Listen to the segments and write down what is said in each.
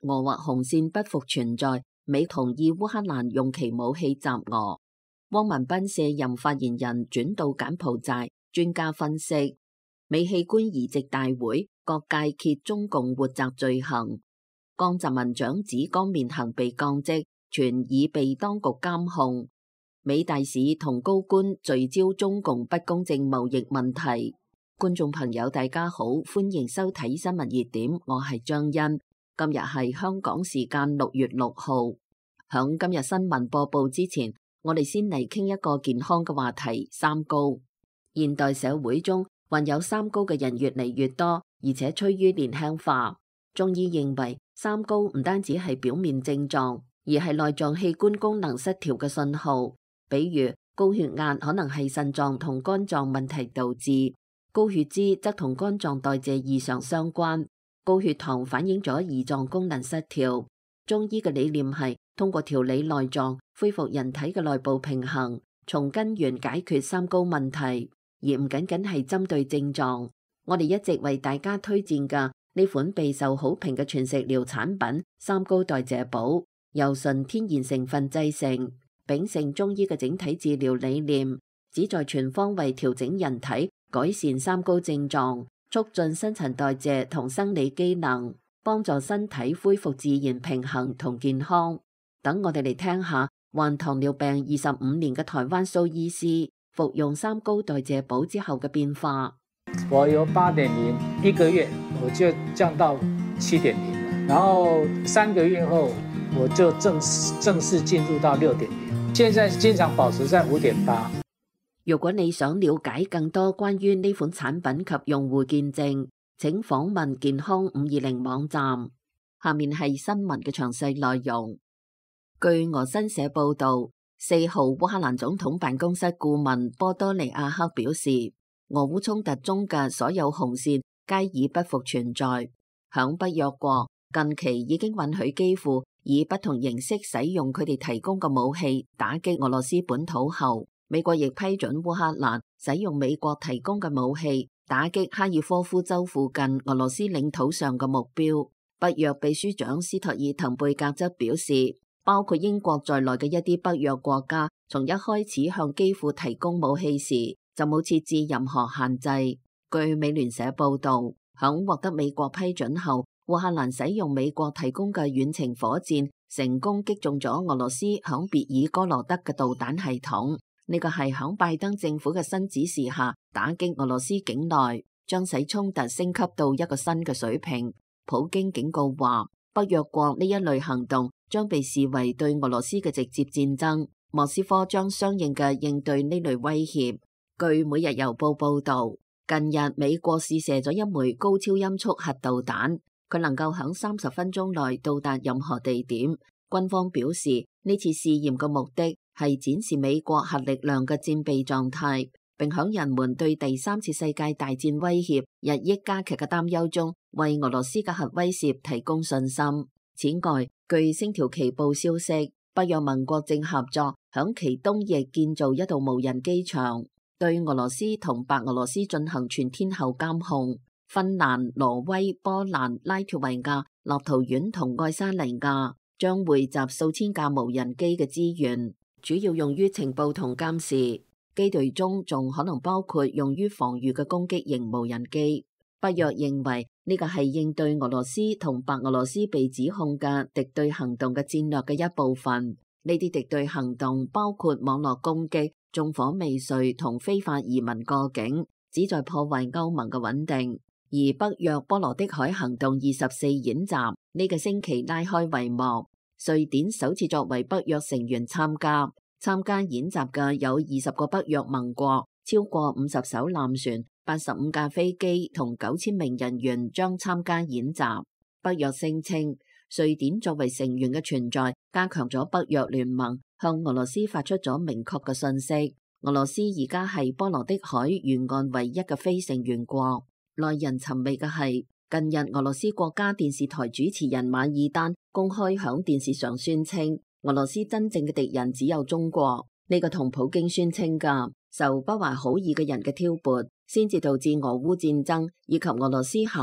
俄或紅線不復存在，美同意烏克蘭用其武器襲俄。汪文斌卸任發言人轉到柬埔寨，專家分析美器官移植大會各界揭中共活摘罪行。江澤民長子江面行被降職，傳已被當局監控。美大使同高官聚焦中共不公正貿易問題。觀眾朋友大家好，歡迎收睇新聞熱點，我係張欣。今日係香港時間6月6號。響今日新聞播報之前，我哋先嚟傾一個健康嘅話題：三高。現代社會中患有三高嘅人越嚟越多，而且趨於年輕化。中醫認為，三高唔單止係表面症狀，而係內臟器官功能失調嘅信號。比如高血壓可能係腎臟同肝臟問題導致，高血脂則同肝臟代謝異常相關，高血糖反映咗胰臟功能失調。中醫嘅理念係通過調理內臟，恢復人體嘅內部平衡，從根源解決三高問題，而唔僅僅係針對症狀。我哋一直為大家推薦嘅呢款備受好評嘅全食療產品三高代謝寶，由純天然成分製成，秉承中醫嘅整體治療理念，旨在全方位調整人體，改善三高症狀，促進新陳代謝同生理機能，幫助身體恢復自然平衡同健康。等我哋嚟聽下患糖尿病25年嘅台灣蘇醫師服用三高代謝寶之後嘅變化。 我由8.0一個月我就降到7.0了，然後3個月後我就正式進入到6.0，現在經常保持在5.8。 如果你想了解更多關於呢款產品及用戶見證，請訪問健康520網站。下面係新聞嘅詳細內容。據俄新社報道，4號烏克蘭總統辦公室顧問波多利亞克表示，俄烏衝突中嘅所有紅線皆已不復存在。響北約國近期已經允許基輔以不同形式使用佢哋提供嘅武器打擊俄羅斯本土後，美國亦批准烏克蘭使用美國提供嘅武器打擊哈爾科夫州附近俄羅斯領土上嘅目標。北約秘書長斯托爾滕貝格則表示，包括英國在內嘅一啲北約國家從一開始向基輔提供武器時就冇設置任何限制。據美聯社報道，響獲得美國批准後，烏克蘭使用美國提供嘅遠程火箭成功擊中咗俄羅斯響別爾哥羅德嘅導彈系統。呢個係響拜登政府嘅新指示下打擊俄羅斯境內，將使衝突升級到一個新嘅水平。普京警告話，北約國呢一類行動將被視為對俄羅斯嘅直接戰爭，莫斯科將相應嘅應對呢類威脅。據每日郵報報道，近日美國試射咗一枚高超音速核導彈，佢能夠響30分鐘內到達任何地點。軍方表示，呢次試驗嘅目的係展示美國核力量嘅戰備狀態，並響人們對第3次世界大戰威脅日益加劇嘅擔憂中，為俄羅斯嘅核威懾提供信心。此外，據星條旗報消息，北約盟國正合作響其東翼建造一道無人機場，對俄羅斯同白俄羅斯進行全天候監控。芬蘭、挪威、波蘭、拉脫維亞、立陶宛同愛沙尼亞將匯集數千架無人機嘅資源，主要用於情報同監視。機隊中仲可能包括用於防禦嘅攻擊型無人機。北約認為呢個係應對俄羅斯同白俄羅斯被指控嘅敵對行動嘅戰略嘅一部分。呢啲敵對行動包括網絡攻擊、縱火未遂同非法移民過境，旨在破壞歐盟嘅穩定。而北約波羅的海行動24演習呢個星期拉開帷幕，瑞典首次作為北約成員參加演習嘅有20個北約盟國，超過50艘艦船、85架飛機同9000名人員將參加演習。北約聲稱，瑞典作為成員嘅存在，加強咗北約聯盟向俄羅斯發出咗明確嘅信息。俄羅斯而家係波羅的海沿岸唯一嘅非成員國。耐人尋味嘅係，近日俄羅斯國家電視台主持人馬爾丹公開響電視上宣稱，俄羅斯真正嘅敵人只有中國。呢個同普京宣稱嘅受不懷好意嘅人嘅挑撥，先至導致俄烏戰爭以及俄羅斯考慮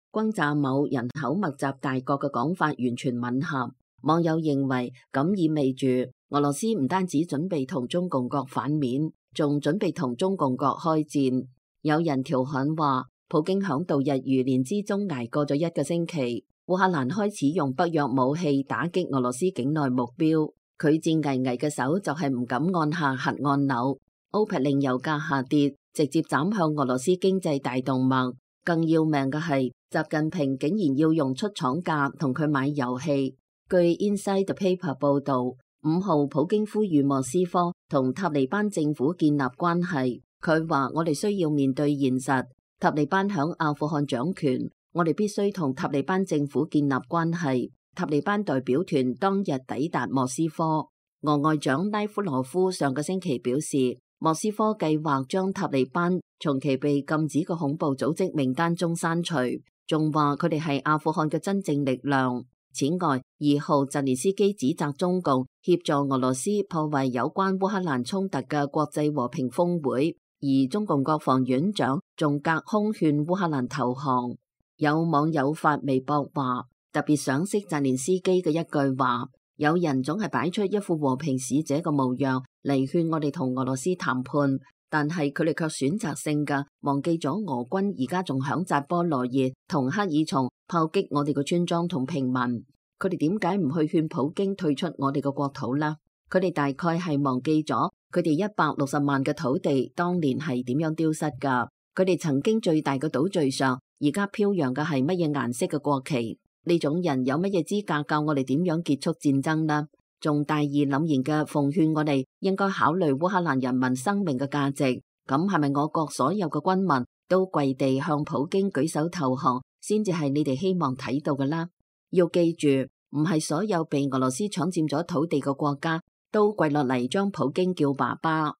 轟炸某人口密集大國嘅講法完全吻合。網友認為咁意味住俄羅斯唔單止準備同中共國反面，仲準備同中共國開戰。有人調侃話，普京響度日如年之中捱過咗1個星期，烏克蘭開始用北約武器打擊俄羅斯境內目標，佢戰巍巍嘅手就係唔敢按下核按鈕。OPEC 令油價下跌，直接斬向俄羅斯經濟大動脈。更要命嘅係，習近平竟然要用出廠價同佢買油氣。據 Inside the Paper 報道，5號普京呼籲莫斯科同塔利班政府建立關係。佢話：我哋需要面對現實，塔利班響阿富汗掌權，我哋必須同塔利班政府建立關係。塔利班代表團當日抵達莫斯科。俄外長拉夫羅夫上個星期表示，莫斯科計劃將塔利班從其被禁止嘅恐怖組織名單中刪除，仲話佢哋係阿富汗嘅真正力量。此外，2號澤連斯基指責中共協助俄羅斯破壞有關烏克蘭衝突嘅國際和平峰會，而中共國防院長仲隔空勸烏克蘭投降。有網友發微博話，特別賞識澤連斯基嘅一句話：有人總係擺出一副和平使者嘅模樣嚟勸我哋同俄羅斯談判，但係佢哋卻選擇性嘅忘記咗俄軍而家仲響扎波羅熱同克爾松炮擊我哋嘅村莊同平民。佢哋點解唔去勸普京退出我哋嘅國土呢？佢哋大概係忘記咗佢哋160萬嘅土地當年係點樣丟失㗎。佢哋曾經最大嘅島嶼上而家飄揚嘅係乜嘢顏色嘅國旗？呢種人有乜嘢資格教我哋點樣結束戰爭呢？仲大義凜然嘅奉勸我哋應該考慮烏克蘭人民生命嘅價值。咁係咪我國所有嘅軍民都跪地向普京舉手投降，先至係你哋希望睇到嘅啦？要記住，唔係所有被俄羅斯搶佔咗土地嘅國家都跪落嚟將普京叫爸爸。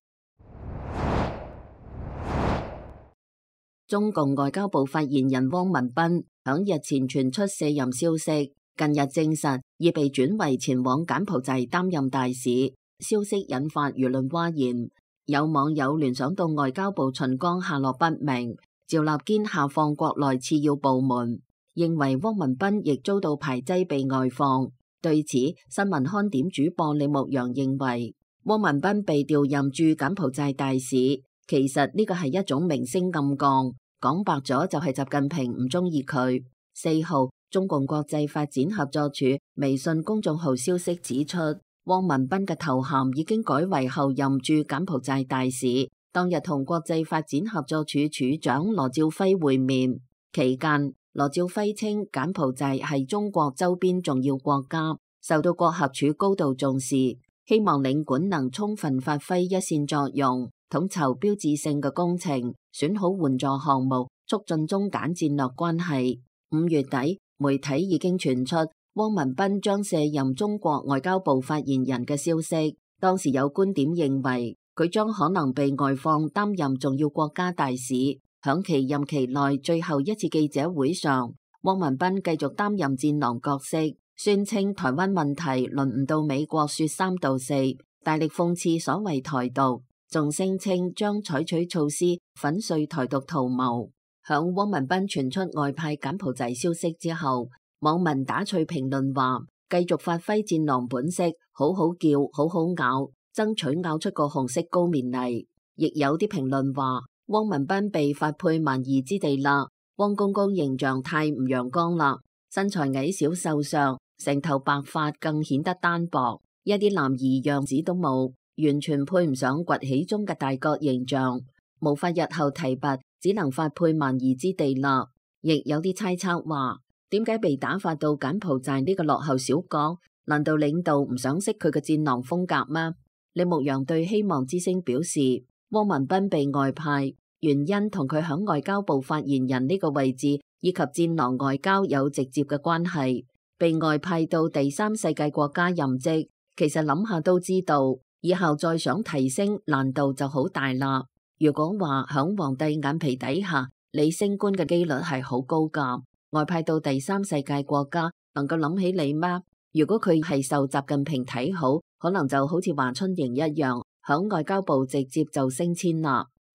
中共外交部發言人汪文斌響日前傳出卸任消息，近日證實已被轉為前往柬埔寨擔任大使，消息引發輿論譁然。有網友聯想到外交部秦剛下落不明，趙立堅下放國內次要部門，認為汪文斌亦遭到排擠被外放。對此，新聞看點主播李牧陽認為，汪文斌被調任駐柬埔寨大使，其實呢個係一種明星暗降，講白咗就係習近平唔中意佢。4號，中共國際發展合作處微信公眾號消息指出，汪文斌嘅頭銜已經改為後任駐柬埔寨大使。當日同國際發展合作處處長羅照輝會面期間，羅照輝稱柬埔寨係中國周邊重要國家，受到國合處高度重視，希望領館能充分發揮一線作用，統籌標誌性嘅工程，選好援助項目，促進中柬戰略關係。5月底，媒體已經傳出汪文斌將卸任中國外交部發言人嘅消息。當時有觀點認為，佢將可能被外放擔任重要國家大使。響其任期內最後一次記者會上，汪文斌繼續擔任戰狼角色，宣稱台灣問題輪唔到美國說3道4，大力諷刺所謂台獨，仲聲稱將採取措施粉碎台獨圖謀。響汪文斌傳出外派柬埔寨消息之後，網民打趣評論話，繼續發揮戰狼本色，好好叫，好好咬，爭取咬出個紅色高棉嚟。亦有啲評論話，汪文斌被發配萬二之地啦，汪公公形象太唔陽光啦，身材矮小瘦削，成頭白髮更顯得單薄，一啲男兒樣子都冇，完全配唔上崛起中嘅大國形象，無法日後提拔，只能發配萬二之地啦。亦有啲猜測話，點解被打發到柬埔寨呢個落後小國？難道領導唔想識佢嘅戰狼風格嗎？李牧陽對希望之聲表示，汪文斌被外派原因同佢響外交部發言人呢個位置以及戰狼外交有直接嘅關係。被外派到第三世界國家任職，其實諗下都知道，以後再想提升難度就好大啦。如果話響皇帝眼皮底下，你升官嘅機率係好高噶，外派到第三世界國家能夠諗起你嗎？如果佢係受習近平睇好，可能就好似華春瑩一樣，響外交部直接就升遷啦。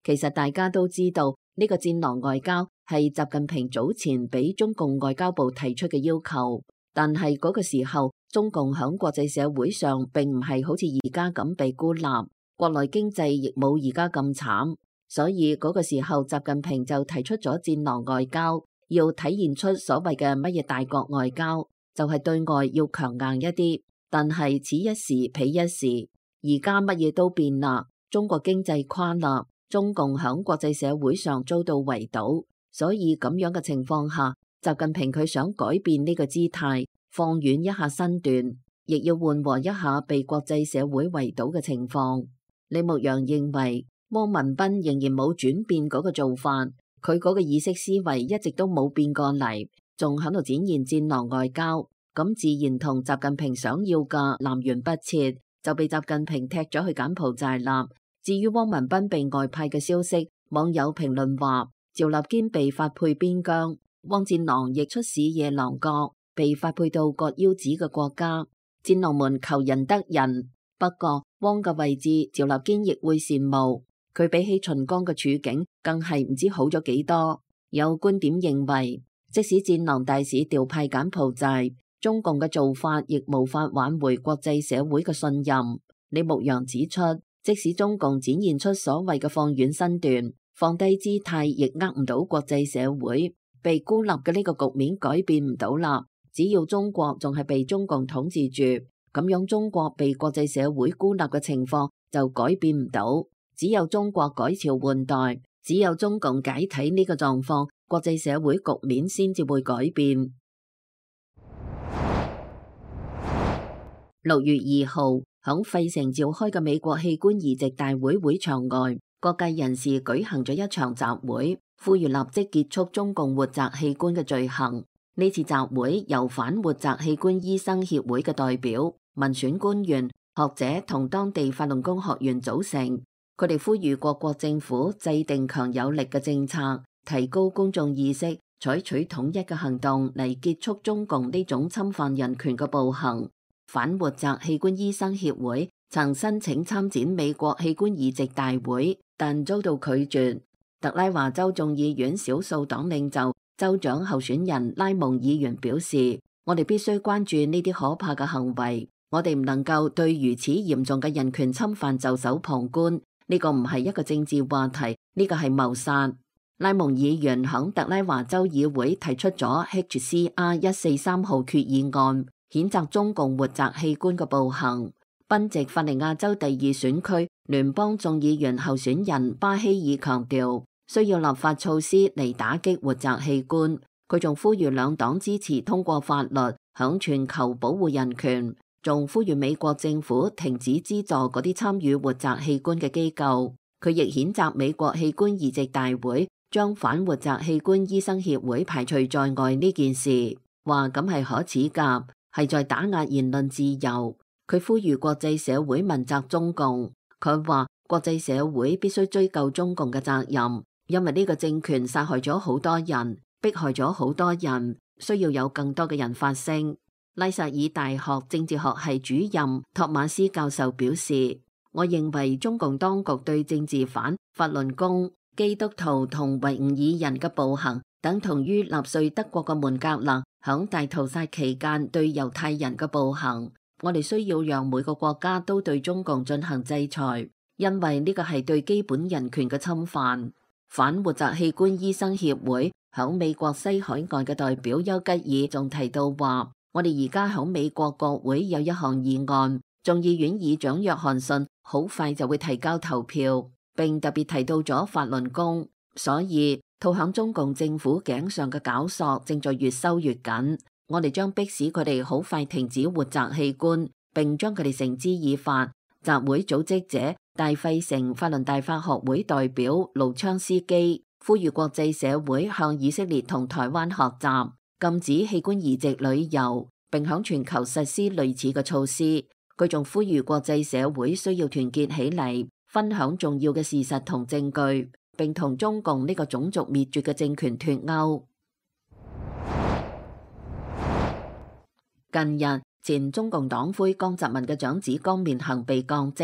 其實大家都知道呢個戰狼外交係習近平早前俾中共外交部提出嘅要求，但係嗰個時候中共響國際社會上並唔係好似而家咁被孤立，國內經濟亦冇而家咁慘，所以嗰個時候習近平就提出咗戰狼外交，要體現出所謂嘅乜嘢大國外交，就係對外要強硬一啲。但係此一時彼一時，而家乜嘢都變啦，中國經濟垮啦，中共響國際社會上遭到圍堵，所以咁樣嘅情況下，習近平佢想改變呢個姿態，放軟一下身段，亦要緩和一下被國際社會圍堵嘅情況。李牧陽認為汪文斌仍然冇轉變嗰個做法，佢嗰個意識思維一直都冇變過嚟，仲喺度展現戰狼外交，咁自然同習近平想要嘅南轅北轍，就被習近平踢咗去柬埔寨啦。至於汪文斌被外派嘅消息，網友評論話趙立堅被發配邊疆，汪戰狼亦出使夜郎國，被發配到割腰子嘅國家。戰狼們求仁得仁，不過汪嘅位置趙立堅亦會羨慕，佢比起秦剛嘅處境更係唔知好咗幾多。有觀點認為，即使戰狼大使調派柬埔寨，中共嘅做法亦無法挽回國際社會嘅信任。李牧陽指出，即使中共展現出所謂嘅放軟身段、放低姿態，亦呃唔到國際社會，被孤立嘅呢個局面改變唔到啦。只要中國仲係被中共統治住，咁樣中國被國際社會孤立嘅情況就改變唔到。只有中國改朝換代，只有中共解體呢個狀況，國際社會局面先至會改變。6月2號，響費城召開嘅美國器官移植大會會場外，各界人士舉行咗一場集會，呼籲立即結束中共活摘器官嘅罪行。呢次集會由反活摘器官醫生協會嘅代表、民選官員、學者同當地法輪功學員組成。佢哋呼籲各國政府制定強有力嘅政策，提高公眾意識，採取統一嘅行動嚟結束中共呢種侵犯人權嘅暴行。反活摘器官醫生協會曾申請參展美國器官移植大會，但遭到拒絕。特拉華州眾議院少數黨領袖、州長候選人拉蒙議員表示：我哋必須關注呢啲可怕嘅行為，我哋唔能夠對如此嚴重嘅人權侵犯袖手旁觀。呢個唔係一個政治話題，呢個係謀殺。拉蒙議員響特拉華州議會提出咗 HCR 143號決議案，譴責中共活摘器官嘅暴行。賓夕法尼亞州第2選區聯邦眾議員候選人巴希爾強調，需要立法措施嚟打擊活摘器官。佢仲呼籲兩黨支持通過法律，響全球保護人權。仲呼籲美國政府停止資助嗰啲參與活摘器官嘅機構。佢亦譴責美國器官移植大會將反活摘器官醫生協會排除在外呢件事，話咁係可恥㗎，係在打壓言論自由。佢呼籲國際社會問責中共。佢話國際社會必須追究中共嘅責任，因為呢個政權殺害咗好多人，迫害咗好多人，需要有更多嘅人發聲。拉薩爾大學政治學系主任托馬斯教授表示：我認為中共當局對政治犯、法輪功、基督徒同維吾爾人嘅暴行，等同於納粹德國嘅門格勒響大屠殺期間對猶太人嘅暴行。我哋需要讓每個國家都對中共進行制裁，因為呢個係對基本人權嘅侵犯。反活摘器官醫生協會響美國西海岸嘅代表丘吉爾仲提到話：我哋而家響美國國會有一項議案，眾議院議長約翰遜好快就會提交投票，並特別提到咗法輪功，所以套響中共政府頸上嘅絞索正在越收越緊。我哋將迫使佢哋好快停止活摘器官，並將佢哋繩之以法。集會組織者大費城法輪大法學會代表盧昌斯基呼籲國際社會向以色列同台灣學習，禁止器官移植旅遊，並響全球實施類似嘅措施。佢仲呼籲國際社會需要團結起嚟，分享重要嘅事實同證據，並同中共呢個種族滅絕嘅政權脫鈎。近日，前中共黨魁江澤民嘅長子江面恒被降職，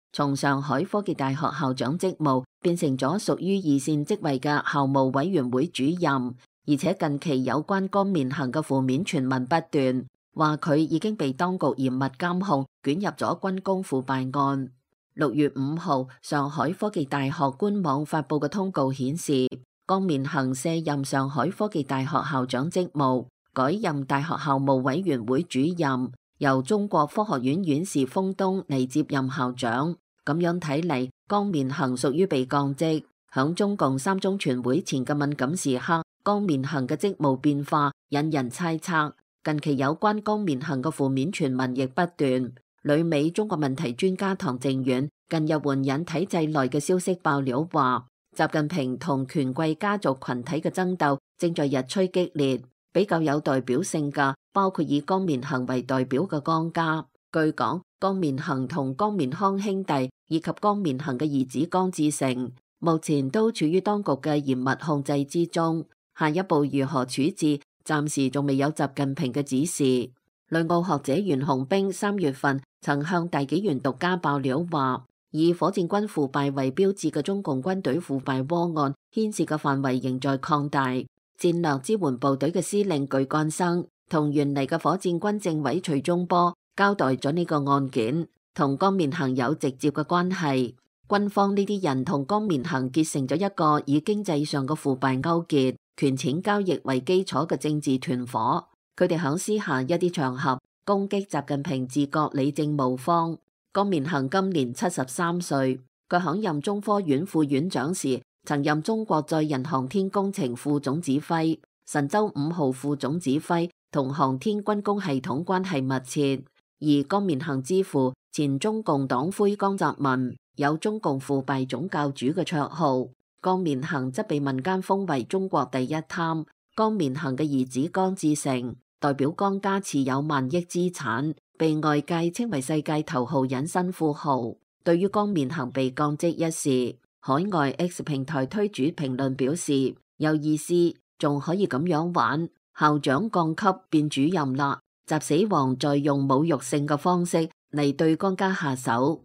從上海科技大學校長職務變成咗屬於二線職位嘅校務委員會主任，而且近期有關江面行嘅負面傳聞不斷，話佢已經被當局嚴密監控，捲入咗軍工腐敗案。6月5號，上海科技大學官網發佈嘅通告顯示，江面行卸任上海科技大學校長職務，改任大學校務委員會主任，由中國科學院院士封東嚟接任校長。咁樣睇嚟，江面行屬於被降職。響中共3中全會前嘅敏感時刻，江面行嘅職務變化引人猜測。近期有關江面行嘅負面傳聞亦不斷。旅美中國問題專家唐靖遠近日援引體制內嘅消息爆料話，習近平同權貴家族群體嘅爭鬥正在日趨激烈。比較有代表性嘅包括以江面行為代表嘅江家。據講，江面行同江面康兄弟以及江面行嘅兒子江志成目前都處於當局嘅嚴密控制之中。下一步如何處置，暫時仲未有習近平嘅指示。旅澳學者袁紅兵3月份曾向大紀元獨家爆料話，以火箭軍腐敗為標誌嘅中共軍隊腐敗窩案牽涉嘅範圍仍在擴大。戰略支援部隊嘅司令巨幹生同原嚟嘅火箭軍政委徐忠波交代咗呢個案件同江面行有直接嘅關係。軍方呢啲人同江面行結成咗一個以經濟上嘅腐敗勾結、權錢交易為基礎嘅政治團伙。佢哋響私下一啲場合攻擊習近平治國理政務方。江面行今年73歲，佢響任中科院副院長時，曾任中國載人航天工程副總指揮，神舟5號副總指揮，同航天軍工系統關係密切。而江面行之父前中共黨魁江澤民有中共腐敗總教主嘅綽號，江面行則被民間封為中國第一貪。江面行嘅兒子江志成代表江家持有萬億資產，被外界稱為世界頭號隱身富豪。對於江面行被降職一事，海外 X 平台推主評論表示有意思，仲可以咁樣玩，校長降級變主任啦，習死王再用侮辱性嘅方式嚟對江家下手。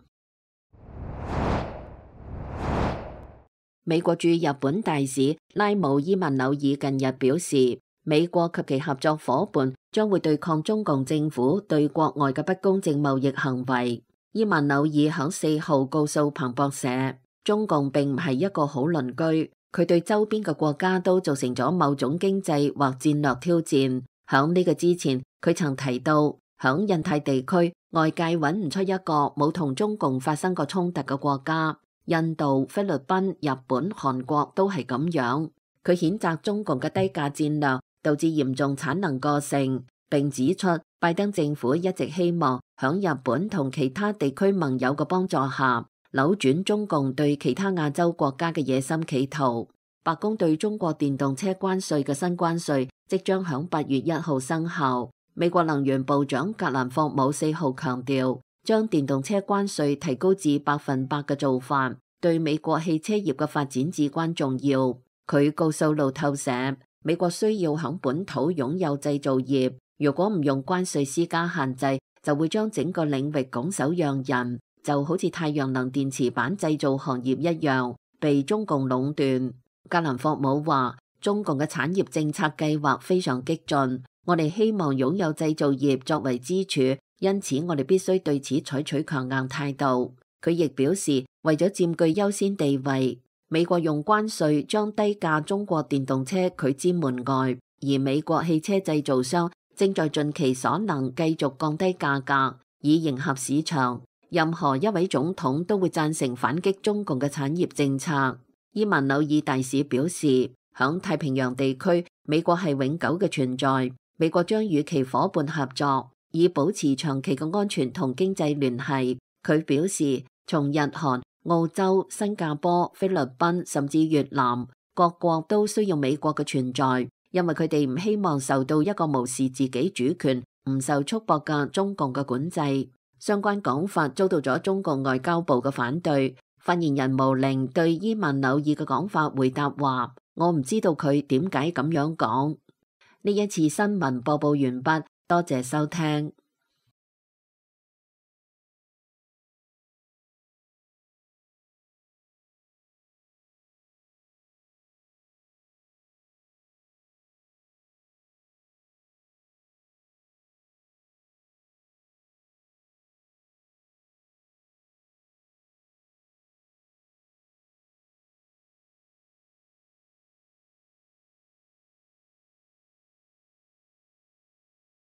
美國駐日本大使拉姆伊曼紐爾近日表示，美國及其合作夥伴將會對抗中共政府對國外嘅不公正貿易行為。伊曼紐爾響4號告訴彭博社，中共並唔係一個好鄰居，佢對周邊嘅國家都造成咗某種經濟或戰略挑戰。響呢個之前，佢曾提到，響印太地區，外界揾唔出一個冇同中共發生過衝突嘅國家。印度、菲律賓、日本、韓國都係咁樣。佢譴責中共嘅低價戰略導致嚴重產能過剩，並指出拜登政府一直希望響日本同其他地區盟友嘅幫助下，扭轉中共對其他亞洲國家嘅野心企圖。白宮對中國電動車關稅嘅新關稅即將響8月1號生效。美國能源部長格蘭霍姆4號強調，將電動車關稅提高至100%嘅做法，對美國汽車業嘅發展至關重要。佢告訴路透社，美國需要響本土擁有製造業，如果唔用關稅施加限制，就會將整個領域拱手讓人，就好似太陽能電池板製造行業一樣，被中共壟斷。格蘭霍姆話，中共嘅產業政策計劃非常激進，我哋希望擁有製造業作為支柱，因此我哋必須對此採取強硬態度。佢亦表示，為咗佔據優先地位，美國用關稅將低價中國電動車拒之門外，而美國汽車製造商正在盡其所能繼續降低價格，以迎合市場。任何一位總統都會贊成反擊中共嘅產業政策。伊曼紐爾大使表示，響太平洋地區，美國係永久嘅存在，美國將與其夥伴合作，以保持長期嘅安全同經濟聯繫。佢表示，從日韓、澳洲、新加坡、菲律賓甚至越南，各國都需要美國嘅存在，因為佢哋唔希望受到一個無視自己主權、唔受束縛嘅中共嘅管制。相關講法遭到咗中共外交部嘅反對。發言人毛寧對伊曼紐爾嘅講法回答話，我唔知道佢點解咁樣講。呢一次新聞播報完畢，多謝收聽。